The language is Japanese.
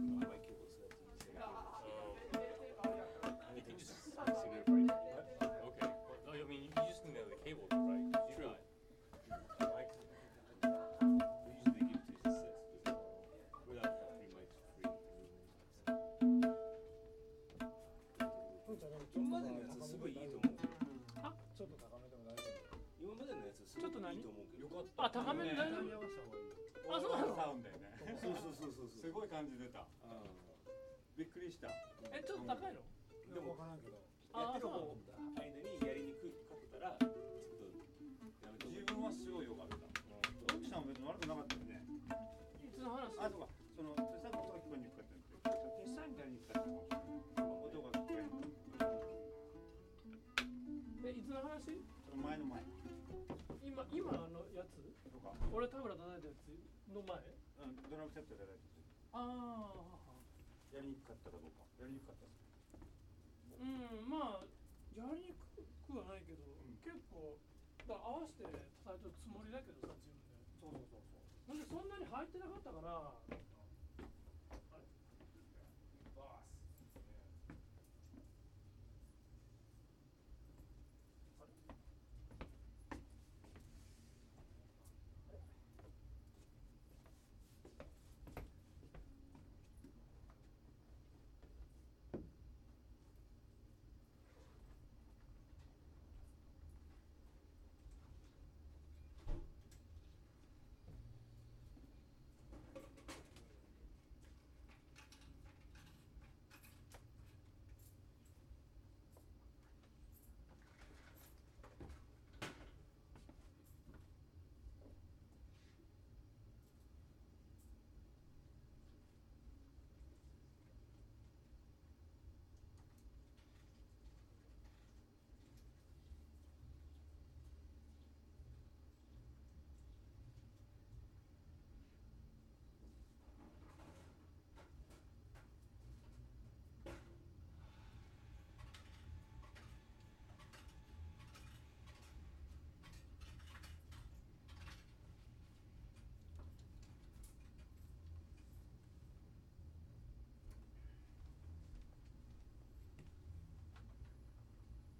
my cable so that's easy. You can just stick it right here. Okay. Well, I mean, you just need the cable, right? You True. got mics. We usually give it to you six without three mics free. 今までのやつすごいいいと思う。 ちょっと高めでも大丈今までのやつすごくいいと思うけど。 よかった。あ、高めで大丈夫。あ、そうなの。 サウンドよね。 そう。 すごい感じ出た。びっくりした。 ちょっと高いの？ 夫。でも分からんけど。 やってる方の間にやりにくかったらちょっとやめて。 自分はすごい良かった。奥さんも別に悪くなかったよね。 いつの話？ あ、そうか。その手先音が聞こえにくかったんだけど、手先やりにくかったかもしれない。音が聞こえにくかった。 いつの話？ その前の前。 今のやつ？ とか。 俺田村叩いたやつの前？ ドラムセットいただいて。 ああ。 やりにくかったかどうか。やりにくかったです。 まあやりにくはないけど、結構だから合わせて叩いてるつもりだけどさ自分で。 そう。 なんでそんなに入ってなかったから